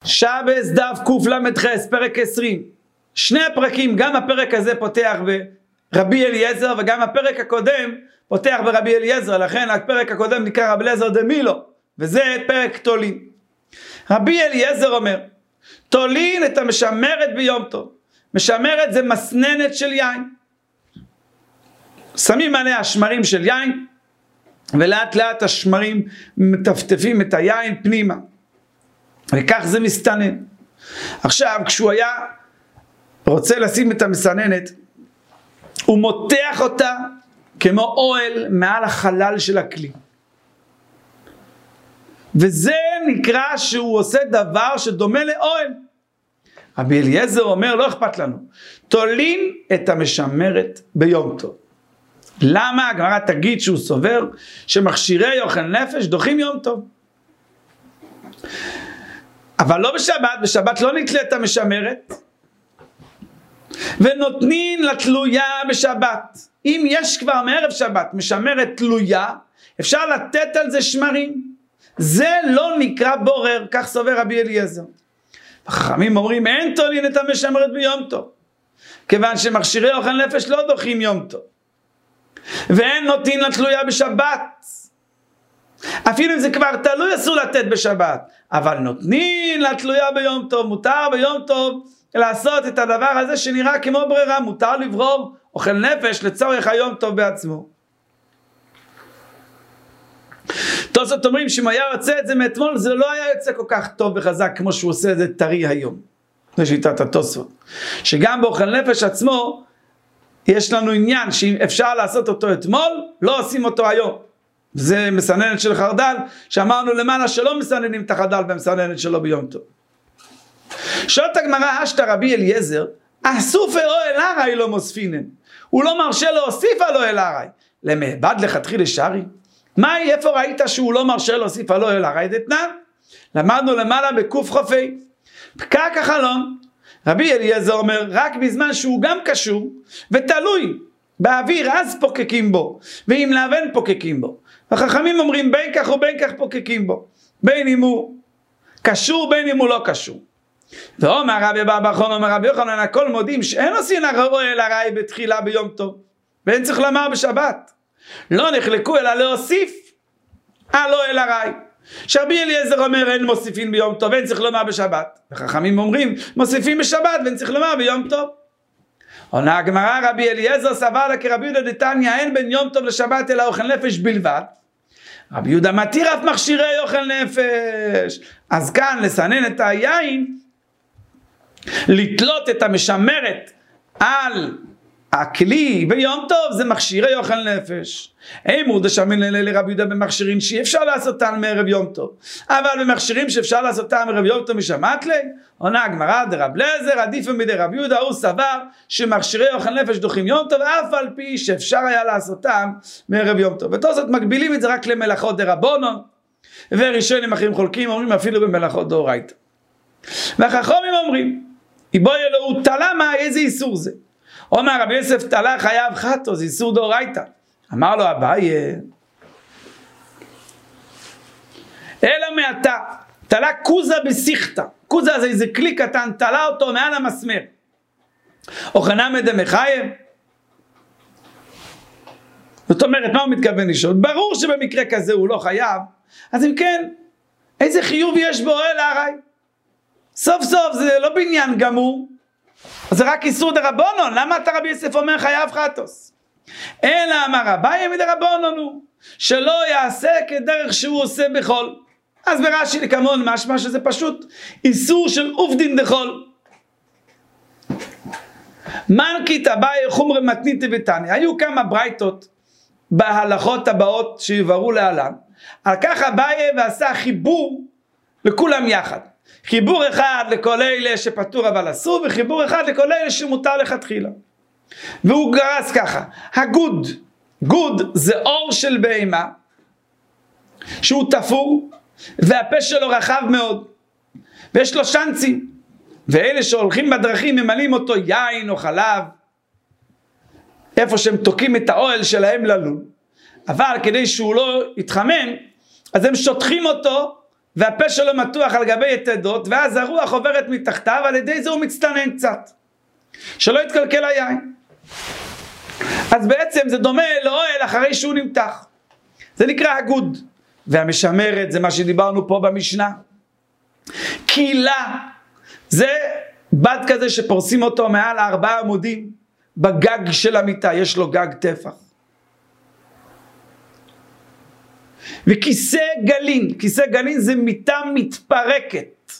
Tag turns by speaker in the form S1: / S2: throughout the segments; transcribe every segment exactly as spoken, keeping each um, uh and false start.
S1: שבס דף קל"ח פרק עשרים. שני הפרקים, גם הפרק הזה פותח ברבי אליעזר וגם הפרק הקודם פותח ברבי אליעזר, לכן הפרק הקודם נקרא רבי אליעזר דמילו, וזה פרק תולין. רבי אליעזר אומר, תולין את המשמרת ביום טוב. משמרת זה מסננת של יין. שמים עליה השמרים של יין, ולאט לאט השמרים מטפטפים את היין פנימה. וכך זה מסתנן. עכשיו, כשהוא היה רוצה לשים את המסננת, הוא מותח אותה כמו אוהל מעל החלל של הכלי. וזה נקרא שהוא עושה דבר שדומה לאוהל. רבי אליעזר אומר, לא אכפת לנו, תולין את המשמרת ביום טוב. למה? הגמרא תגיד שהוא סובר שמכשירי אוכל נפש דוחים יום טוב. אבל לא בשבת, בשבת לא נתלה את המשמרת, ונותנים לתלויה בשבת. אם יש כבר מערב שבת משמרת תלויה, אפשר לתת על זה שמרים. זה לא נקרא בורר, כך סובר רבי אליעזר. החכמים אומרים, אין תולין את המשמרת ביום טוב, כיוון שמכשירי אוכל נפש לא דוחים יום טוב. ואין נותנים לתלויה בשבת. אפילו אם זה כבר תלוי אסור לתת בשבת, אבל נותנים לתלויה ביום טוב. מותר ביום טוב לעשות את הדבר הזה שנראה כמו ברירה, מותר לברור אוכל נפש לצורך היום טוב בעצמו. תוספות אומרים שאם היה יוצא את זה מאתמול, זה לא היה יוצא כל כך טוב וחזק כמו שהוא עושה את זה טרי היום. זה שיטת התוספות, שגם באוכל נפש עצמו יש לנו עניין שאם אפשר לעשות אותו אתמול, לא עושים אותו היום. זה מסננת של חרדל, שאמרנו למעלה שלא מסננים את החרדל במסננת שלו ביום טוב. שואלת הגמרא, אשתא רבי אליעזר, אסופי אוהל הרי לא מוספינן. הוא לא מרשה להוסיף על אוהל הרי. למעבד לכתחילה שרי? מהי, איפה ראית שהוא לא מרשה להוסיף על אוהל הרי? דתנן. למדנו למעלה בקוף חופי. פקק החלום. רבי אליעזר אומר, רק בזמן שהוא גם קשור ותלוי באוויר, אז פוקקים בו, ואם לאבן פוקקים בו. החכמים אומרים, בין כך ובין כך פוקקים בו, בין אם הוא קשור, בין אם הוא לא קשור. ואומר רבי אבא אחרון, אומר רבי יוחנן, הכל מודים שאין עושים אוהל הרי בתחילה ביום טוב, ואין צריך לומר בשבת. לא נחלקו אלא להוסיף על אוהל הרי. שרבי אליעזר אומר, אין מוסיפים ביום טוב, ואין צריך לומר בשבת. וחכמים אומרים, מוסיפים בשבת, ואין צריך לומר ביום טוב. עונה הגמרא, רבי אליעזר סבר לה כרבי יהודה דתניא, אין בין יום טוב לשבת אלא אוכל נפש בלבד. רבי יהודה מתיר אף מכשירי אוכל נפש. אז כאן לסנן את היין, לתלות את המשמרת על הכלי ביום טוב, זה מכשירי אוכל נפש. אין מורדה שמין לרבי יהודה במכשירים שאי אפשר לעשותם מערב יום טוב, אבל במכשירים שאפשר לעשותם מערב יום טוב משמעת לי. עונה הגמרא, דרב אליעזר עדיף מדי רבי יהודה, הוא סבר שמכשירי אוכל נפש דוחים יום טוב, אף על פי שאפשר היה לעשותם מערב יום טוב. ותוספות מגבילים את זה רק למלאכות דרבנן, וראשונים אחרים חולקים אומרים אפילו במלאכות דאורייתא. והחכמים אומרים, בואי אלוהו תלה, מה, איזה איסור זה? אומר רבי יוסף, תלה חייב חטא, זה איסור דאורייתא. אמר לו אביי, אלא מעתה, תלה קוזה בשיחתא. קוזה זה איזה כלי קטן, תלה אותו מעל המסמר. או חנמי דמחייב. זאת אומרת, מה הוא מתכוון לשאול? ברור שבמקרה כזה הוא לא חייב. אז אם כן, איזה חיוב יש באוהל הרי? סוף סוף זה לא בניין גמור. זה רק איסור דרבנן. למה אתה רבי יוסף אומר חייב חטוס? אלא אמר אביי מדרבנן הוא שלא יעשה כדרך שהוא עושה בחול. אז ברש"י לכמון משמע שזה פשוט איסור של עובדין דחול. מנקית אביי חומר מתנית ותניא. היו כמה ברייתות בהלכות הבאות שיברו להלן. על כך אביי ועשה חיבור לכולם יחד. חיבור אחד לכל אלה שפטור אבל אסור, וחיבור אחד לכל אלה שמותר לכתחילה. והוא גרס ככה, הגוד, גוד זה אור של בהמה, שהוא תפור, והפה שלו רחב מאוד, ויש לו שנצים, ואלה שהולכים בדרכים ממלאים אותו יין או חלב, איפה שהם תוקעים את האוהל שלהם ללול, אבל כדי שהוא לא יתחמם, אז הם שוטחים אותו והפה שלו מתוח על גבי יתדות, ואז הרוח עוברת מתחתיו, על ידי זה הוא מצטנן קצת, שלא יתקלקל היין. אז בעצם זה דומה לאוהל אחרי שהוא נמתח, זה נקרא הגוד. והמשמרת זה מה שדיברנו פה במשנה. קילה זה בד כזה שפורסים אותו מעל ארבעה עמודים בגג של המיטה, יש לו גג טפח. וכיסא גלין, כיסא גלין זה מיטה מתפרקת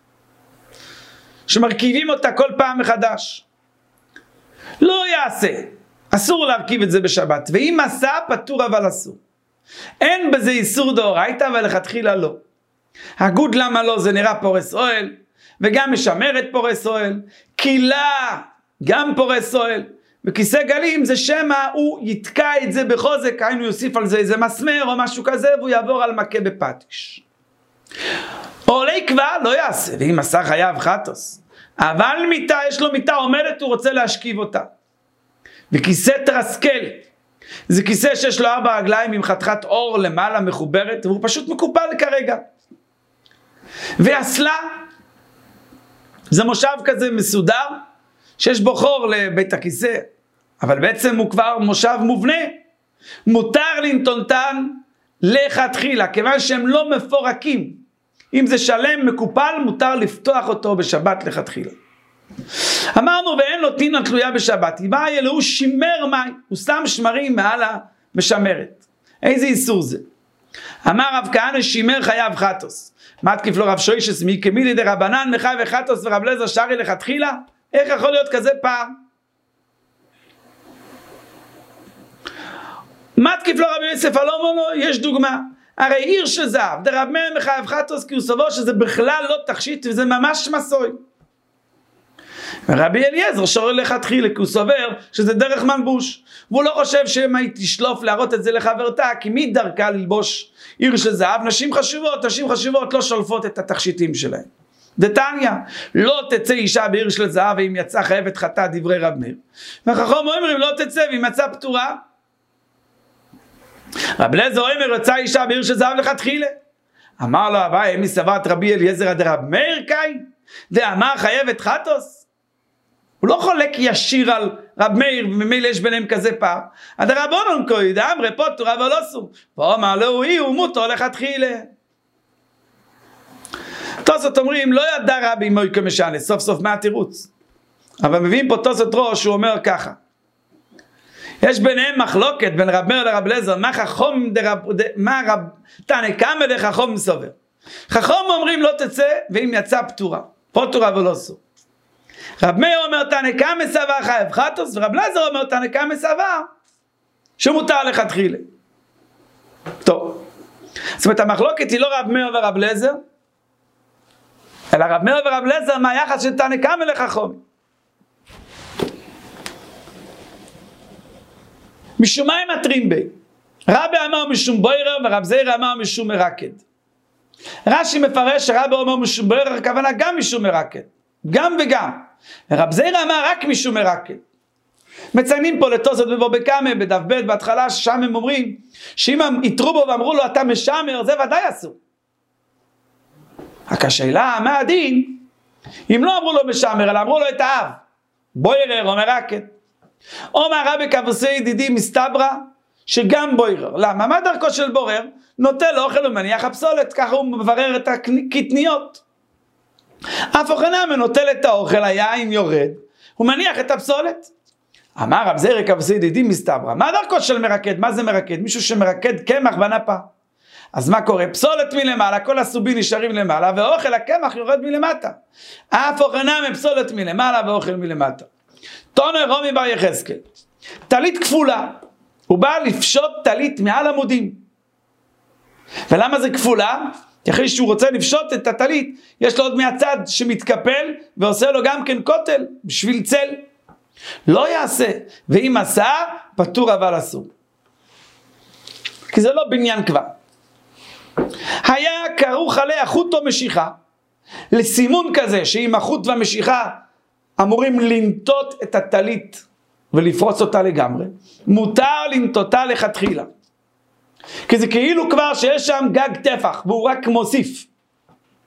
S1: שמרכיבים אותה כל פעם מחדש. לא יעשה, אסור להרכיב את זה בשבת, ואם עשה פטור אבל אסור. אין בזה איסור דאורייתא, אבל לכתחילה לא. הגוד למה לא? זה נראה פורס אוהל, וגם משמרת פורס אוהל, קילה גם פורס אוהל, וכיסא גלים זה שמה הוא יתקע את זה בחוזק, היינו יוסיף על זה איזה מסמר או משהו כזה, והוא יעבור על מכה בפטיש. עולי כבר לא יעשה, ואם עשה חייב חטוס, אבל מיטה, יש לו מיטה עומדת, הוא רוצה להשכיב אותה. וכיסא תרסקל, זה כיסא שיש לו ארבע רגליים עם חתיכת אור למעלה מחוברת, והוא פשוט מקופל כרגע. ואסלה, זה מושב כזה מסודר, שיש בו חור לבית הכיסא, אבל בעצם הוא כבר מושב מובנה. מותר לנטונתן לכתחילה, כיוון שהם לא מפורקים. אם זה שלם מקופל, מותר לפתוח אותו בשבת לכתחילה. אמרנו ואין לו טינה תלויה בשבת, אם היה לו שימר מים, הוא שם שמרים מעל המשמרת. איזה איסור זה? אמר רב כהנא שימר חייב חטוס. מתקיף לו רב שוישס מי כמילי דרבנן מחייב וחטוס ורב לזר שרי לכתחילה? איך יכול להיות כזה פער? מתקיף לו רבי יוסף אלומונו, יש דוגמה. הרי עיר של זהב, דרב מאיר מחייב חטוס, כי הוא סבור שזה בכלל לא תכשיט וזה ממש מסוי. רבי אליעזר שואל לכתחילה, כי הוא סובר שזה דרך מלבוש, והוא לא חושב שאם היא תשלוף להראות את זה לחברתה, כי מי דרכה ללבוש עיר של זהב? נשים חשובות, נשים חשובות לא שולפות את התכשיטים שלהם. דתניא, לא תצא אישה בעיר של זהב, ואם יצא חייבת חטא, דברי רב מאיר. וחכם אומרים לא תצא, ואם יצא פטורה. רב אליעזר אומר יצא אישה בעיר של זהב לכתחילה. אמר לו אביי, מי סברת רבי אליעזר דרב מאיר קין? דאמר חייבת חטוס? הוא לא חולק ישיר על רב מאיר, וממילא יש ביניהם כזה פער. הדרבנן קויד אמרי פטור אבל אסור, ואמר לו היא ומותו לכתחילה. תוספות אומרים לא ידע רבי מויקה משנה, סוף סוף מה התירוץ? אבל מביאים פה תוספות ראש, הוא אומר ככה, יש ביניהם מחלוקת בין רב מאיר לרב אליעזר, מה חכם דרב, מה רב תנא קמא דחכם סובר. חכם אומרים לא תצא, ואם יצא פטורה, פטור אבל אסור. רב מאיר אומר תנא קמא סבר חייב חטוס, ורב אליעזר אומר תנא קמא סבר שמותר לכתחילה. טוב, זאת אומרת המחלוקת היא לא רב מאיר ורב אליעזר, אלא רב מאיר ורב אליעזר מה היחס של תנא קמא לחכמים. משום מה הם מתרים בי? רבי אמר משום בוירר ורב זעיר אמר משום מרקד. רש"י מפרש שרבי אומר משום בוירר, הכוונה גם משום מרקד, גם וגם. רב זעיר אמר רק משום מרקד. מציינים פה לתוספות בבבא קמא בדף ב' בהתחלה, שם הם אומרים שאם יתרו בו ואמרו לו אתה משמר, זה ודאי אסור. רק השאלה מה הדין אם לא אמרו לו משמר אלא אמרו לו את האב, בוירר או מרקד. אומר רבי כבוסי ידידי מסתברא שגם בוירר. למה? מה דרכו של בורר? נוטל אוכל ומניח הפסולת, ככה הוא מברר את הקטניות. אף אוכנם נוטל את האוכל, היין יורד, הוא מניח את הפסולת. אמר רב זעיר כבוסי ידידי מסתברא, מה דרכו של מרקד? מה זה מרקד? מישהו שמרקד קמח בנפה. אז מה קורה? פסולת מלמעלה, כל הסובים נשארים למעלה, ואוכל הקמח יורד מלמטה. אף אוכנם פסולת מלמעלה ואוכל מלמטה. תונא רומי בר יחזקאל, טלית כפולה, הוא בא לפשוט טלית מעל עמודים. ולמה זה כפולה? אחרי שהוא רוצה לפשוט את הטלית, יש לו עוד מהצד שמתקפל ועושה לו גם כן כותל בשביל צל. לא יעשה, ואם עשה, פטור אבל אסור. כי זה לא בניין כבר. היה כרוך עליה חוט או משיכה, לסימון כזה שאם החוט והמשיכה אמורים לנטות את הטלית ולפרוץ אותה לגמרי, מותר לנטותה לכתחילה. כי זה כאילו כבר שיש שם גג טפח והוא רק מוסיף.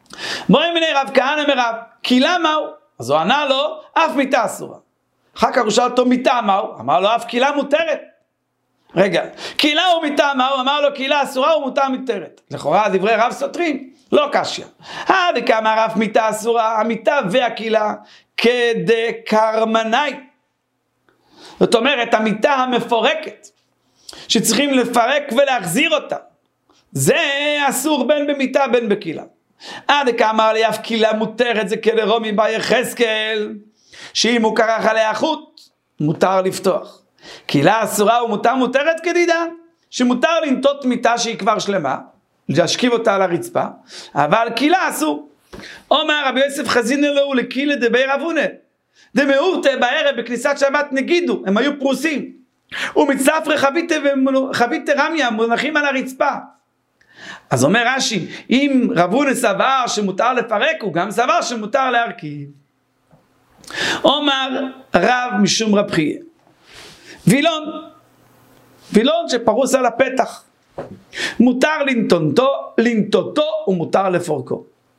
S1: בואי מיני רב כהנא מרב, כי למה הוא? אז הוא ענה לו, אף מיתה אסורה. אחר כך הוא שאל אותו מיתה מהו? אמר לו, אף קילה מותרת. רגע, קילה הוא מיתה מהו? אמר לו, קילה אסורה ומותר מותרת. לכאורה דברי רב סותרים, לא קשיא. דקאמר אף מיתה אסורה, המיתה והקילה כדקרמנאי. זאת אומרת, המיתה המפורקת, שצריכים לפרק ולהחזיר אותה, זה אסור בין במיתה בין בקילה. עד כאמר לי אף קילה מותרת, זה כלרומי בר יחזקאל, שאם הוא כרך עליה חוט, מותר לפתוח. קילה אסורה ומותר מותרת כדידה, שמותר לנטות מיתה שהיא כבר שלמה, להשכיב אותה על הרצפה, אבל קילה אסור. אומר רבי יוסף חזינא לו לקילה דבי רבונה, דמאורתא בערב בכניסת שבת נגידו, הם היו פרוסים, ומצטרף חביתה רמיה מונחים על הרצפה. אז אומר רש"י, אם רב הונא סבר שמותר לפרק, הוא גם סבר שמותר להרכיב. אומר רב משום רב חייא, וילון, וילון שפרוס על הפתח, מותר לנטותו, לנטותו ומותר לפורקו.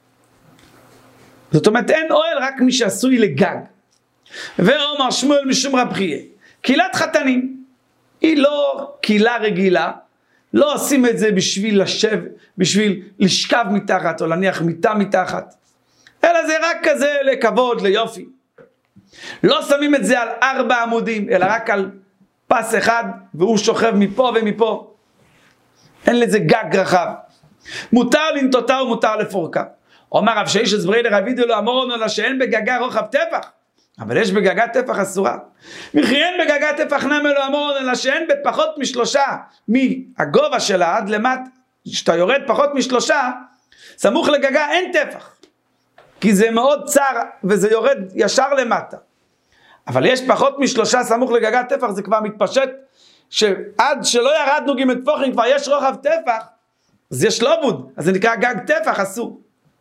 S1: זאת אומרת, אין אוהל רק מי שעשוי לגג. ואומר שמואל משום רב חייא, קהילת חתנים היא לא קהילה רגילה, לא עושים את זה בשביל לשב, בשביל לשכב מתחת או להניח מיטה מתחת, אלא זה רק כזה לכבוד, ליופי. לא שמים את זה על ארבע עמודים, אלא רק על פס אחד, והוא שוכב מפה ומפה. אין לזה גג רחב. מותר לנטותה ומותר לפורקה. אומר רב שיישס בריידא רב ידעו לו אמור לנו שאין בגגה רוחב טפח, אבל יש בגגה טפח אסורה. וכי אין בגגה טפח נמי לו אמור לנו שאין בפחות משלושה מהגובה שלה עד למט, שאתה יורד פחות משלושה, סמוך לגגה אין טפח, כי זה מאוד צר וזה יורד ישר למטה. אבל יש פחות משלושה סמוך לגגה טפח, זה כבר מתפשט, שעד שלא ירדנו גימל טפוחים כבר יש רוחב טפח, אז יש לובוד, אז זה נקרא גג טפח אסור.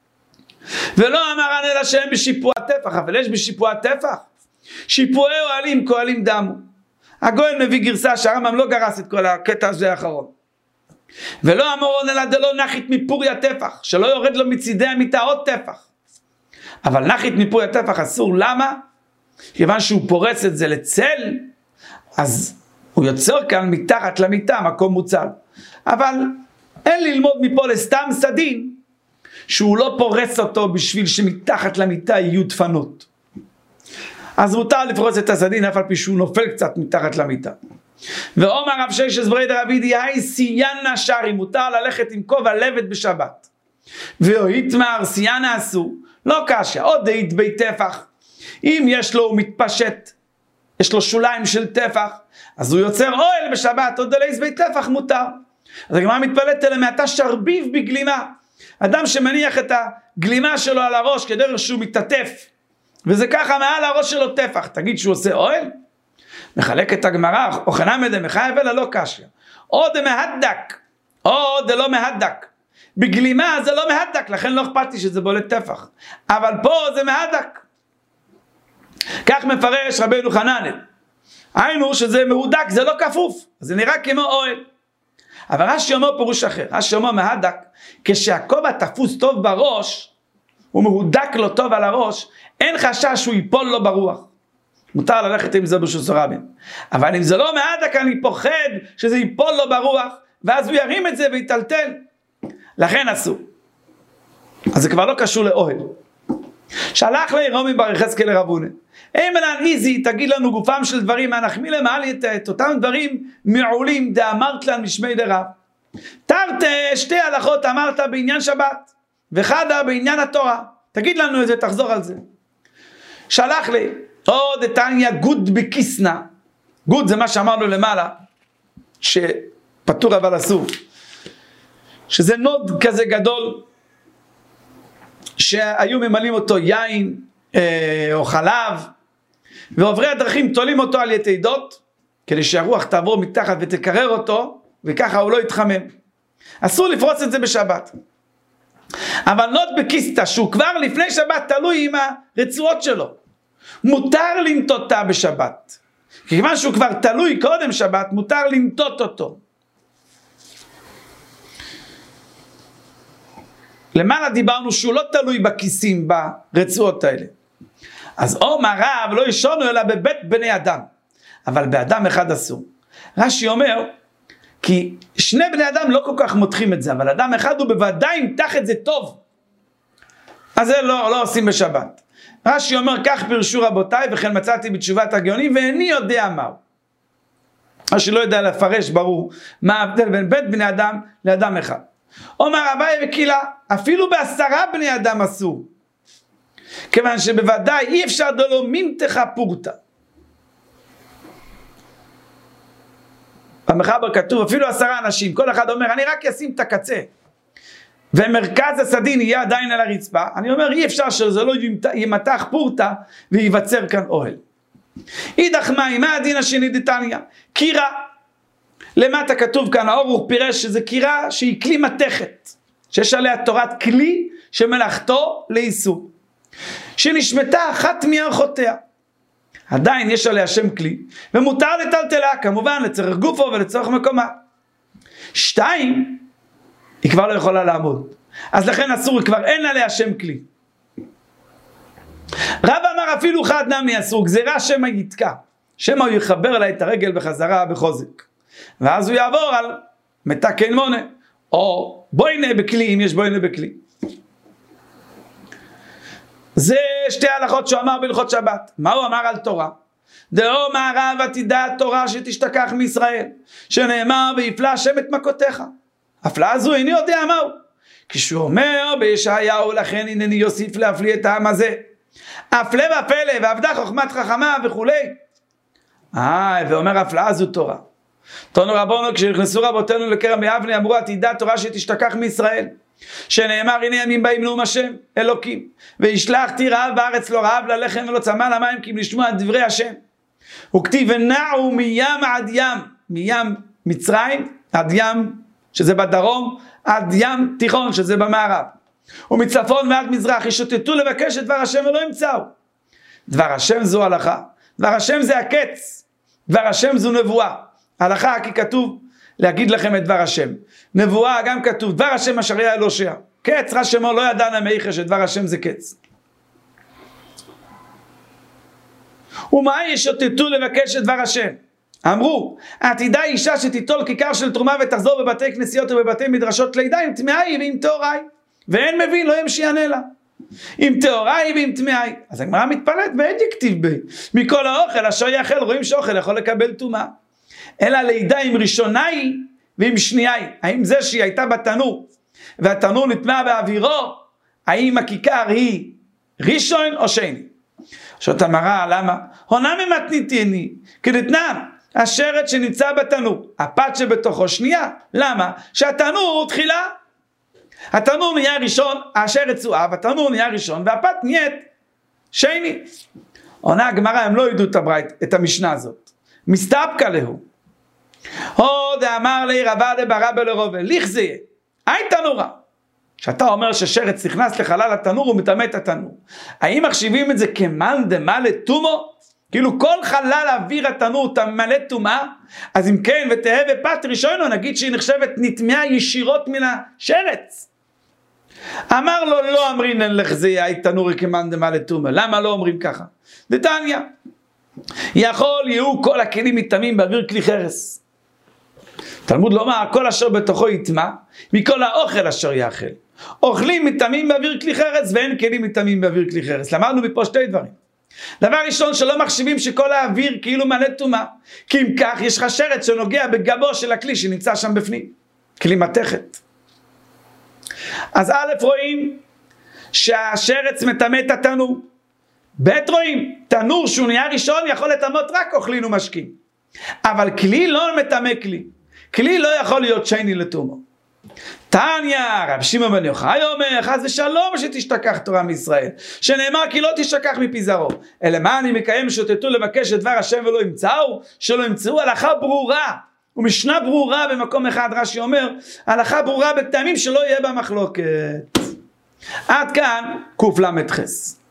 S1: ולא אמר אלא שהם בשיפוע טפח, אבל יש בשיפוע טפח שיפועי אוהלים כהלים דמו. הגויין מביא גרסה שהרמב"ם לא גרס את כל הקטע הזה האחרון. ולא אמר אלא דלא נחית מפורי הטפח, שלא יורד לו מצידי המיטה עוד טפח. אבל נחית מפורי הטפח אסור, למה? כיוון שהוא פורס את זה לצל, אז הוא יוצר כאן מתחת למיטה מקום מוצל. אבל אין ללמוד מפה לסתם סדין, שהוא לא פורס אותו בשביל שמתחת למיטה יהיו דפנות. אז מותר לפרוס את הסדין אף על פי שהוא נופל קצת מתחת למיטה. ואומר רב שיישס בריידא רב ידעי, היי סיינה שרי, מותר ללכת עם כובע לבד בשבת. ואיתמר סיינה אסור, לא קשיא, עוד דאית בי טפח. אם יש לו, הוא מתפשט, יש לו שוליים של טפח, אז הוא יוצר אוהל בשבת, עוד דלייס בי טפח מותר. אז הגמרא מתפלאת אלה מעתה שרביב בגלימה. אדם שמניח את הגלימה שלו על הראש כדרך שהוא מתעטף, וזה ככה מעל הראש שלו טפח, תגיד שהוא עושה אוהל? מחלק את הגמרא, אוכנמי דמחייב אלא לא קשיא. או דמהדק, או דלא מהדק. בגלימה זה לא מהדק, לכן לא אכפתי שזה בולט טפח. אבל פה זה מהדק. כך מפרש רבינו חננאל. היינו שזה מהודק, זה לא כפוף, זה נראה כמו אוהל. אבל רש"י אומר פירוש אחר, רש"י אומר מהדק, כשהכובע תפוס טוב בראש, הוא מהודק לו טוב על הראש, אין חשש שהוא ייפול לו ברוח. מותר ללכת עם זה בשוס רבין. אבל אם זה לא מהדק, אני פוחד שזה ייפול לו ברוח, ואז הוא ירים את זה ויטלטל. לכן אסור. אז זה כבר לא קשור לאוהל. שלח לי רומי בר יחזקאל לרב הונא, אימלן איזי, תגיד לנו גופם של דברים, הנחמי למעל את אותם דברים מעולים, דאמרת לן משמי דרב. תרת שתי הלכות אמרת בעניין שבת, וחדה בעניין התורה. תגיד לנו את זה, תחזור על זה. שלח לי, עוד תניא גוד בקיסנה. גוד זה מה שאמרנו למעלה, שפטור אבל אסור. שזה נוד כזה גדול, שהיו ממלאים אותו יין אה, או חלב, ועוברי הדרכים תולים אותו על יתידות, כדי שהרוח תעבור מתחת ותקרר אותו, וככה הוא לא יתחמם. אסור לפרוץ את זה בשבת. אבל נוד בקיסטה, שהוא כבר לפני שבת תלוי עם הרצועות שלו, מותר לנטותה בשבת. כיוון שהוא כבר תלוי קודם שבת, מותר לנטות אותו. למעלה דיברנו שהוא לא תלוי בכיסים, ברצועות האלה. אז אומר רב לא ישונו אלא בבית בני אדם, אבל באדם אחד אסור. רש"י אומר, כי שני בני אדם לא כל כך מותחים את זה, אבל אדם אחד הוא בוודאי ימתח את זה טוב. אז זה לא, לא עושים בשבת. רש"י אומר, כך פירשו רבותיי, וכן מצאתי בתשובת הגאונים, ואיני יודע מהו. רש"י לא יודע לפרש ברור, מה ההבדל בין בית בני אדם לאדם אחד. אומר אביי וקהילה, אפילו בעשרה בני אדם אסור. כיוון שבוודאי אי אפשר דולו ממתחה פורתא. במחבר כתוב, אפילו עשרה אנשים, כל אחד אומר, אני רק אשים את הקצה. ומרכז הסדין יהיה עדיין על הרצפה, אני אומר, אי אפשר שזה לא ימתח פורתא, וייווצר כאן אוהל. אידך מאי, מה הדין השני דתניא? קירה. למטה כתוב כאן, האור פירש שזה קירה שהיא כלי מתכת, שיש עליה תורת כלי שמלאכתו לאיסור. שנשמתה אחת מערכותיה. עדיין יש עליה שם כלי, ומותר לטלטלה, כמובן לצורך גופו ולצורך מקומה. שתיים, היא כבר לא יכולה לעמוד. אז לכן אסור, כבר אין עליה שם כלי. רב אמר אפילו חד נמי אסור, גזירה שמא יתקע. שמא הוא יחבר לה את הרגל בחזרה בחוזק. ואז הוא יעבור על מתקן מונה, או בוינה בכלי, אם יש בוינה בכלי. זה שתי הלכות שהוא אמר בהלכות שבת. מה הוא אמר על תורה? דאמר רב עתידה תורה שתשתכח מישראל, שנאמר ויפלא השם את מכותיך. הפלאה הזו איני יודע מהו. כשהוא אומר בישעיהו, לכן הנני יוסיף להפליא את העם הזה. הפלא ופלא ועבדה חוכמת חכמה וכולי. אה, ואומר הפלאה הזו תורה. תונו רבונו, כשנכנסו רבותינו לכרם ביבנה, אמרו עתידה תורה שתשתכח מישראל, שנאמר הנה ימים באים נאום השם אלוקים, וישלחתי רעב בארץ לא רעב ללחם ולא צמא למים, כי אם לשמוע דברי השם. וכתיב ונעו מים עד ים, מים מצרים עד ים שזה בדרום, עד ים תיכון שזה במערב, ומצפון ועד מזרח ישוטטו לבקש את דבר השם ולא ימצאו. דבר השם זו הלכה, דבר השם זה הקץ, דבר השם זו נבואה. הלכה כי כתוב להגיד לכם את דבר השם, נבואה גם כתוב דבר השם אשר היה אלושע. קץ רשמו לא ידענה מאיכה שדבר השם זה קץ. ומה ישוטטו לבקש את דבר השם? אמרו, עתידה אישה שתיטול כיכר של תרומה ותחזור בבתי כנסיות ובבתי מדרשות לידה עם טמאי ועם טהוראי, ואין מבין לא ימשי ענה לה. עם טהוראי ועם טמאי. אז הגמרא מתפלאת באדיקטיב בי, מכל האוכל אשר יאכל, רואים שאוכל יכול לקבל טומאה. אלא לידה עם ראשונה היא ועם שנייה היא. האם זה שהיא הייתה בתנור והתנור נטמע באווירו, האם הכיכר היא ראשון או שני? שואלת המראה, למה? הונה ממתניתני, כדתנן, השרת שנמצא בתנור, הפת שבתוכו שנייה. למה? שהתנור הוא תחילה. התנור נהיה ראשון, השרת צועה, והתנור נהיה ראשון, והפת נהיית שני. עונה הגמרא, הם לא ידעו את הברית, את המשנה הזאת. מסתפקה להו. עוד אמר לי רבה דברא בלרובה, ליך זה יהיה, היי תנורה. שאתה אומר ששרץ נכנס לחלל התנור ומטמא את התנור. האם מחשיבים את זה כמן דמלא טומאו? כאילו כל חלל אוויר התנור תמלא טומאה? אז אם כן ותהא בפת ראשונו, נגיד שהיא נחשבת נטמעה ישירות מן השרץ. אמר לו לא אמרינן לך זה יהיה תנורי כמן דמלא טומאו. למה לא אומרים ככה? דתניא, יכול יהיו כל הכלים מטמאים באוויר כלי חרס. תלמוד לומר, כל אשר בתוכו יטמא, מכל האוכל אשר יאכל. אוכלים מטמאים באוויר כלי חרס, ואין כלים מטמאים באוויר כלי חרס. למדנו מפה שתי דברים. דבר ראשון, שלא מחשיבים שכל האוויר כאילו מלא טומאה, כי אם כך יש לך שרץ שנוגע בגבו של הכלי שנמצא שם בפנים, כלי מתכת. אז א' רואים שהשרץ מטמא את התנור. ב' רואים, תנור שהוא נהיה ראשון יכול לטמאות רק אוכלים ומשקים. אבל כלי לא מטמא כלי. כלי לא יכול להיות שני לטומאו. תניא, רב שמעון בן יוחאי אומר, חס ושלום שתשתכח תורה מישראל, שנאמר כי לא תשתכח מפי זרעו. אלא מה אני מקיים שוטטו לבקש את דבר השם ולא ימצאו? שלא ימצאו. הלכה ברורה, ומשנה ברורה במקום אחד. רש"י אומר, הלכה ברורה בטעמים שלא יהיה בה מחלוקת. עד כאן קל"ח.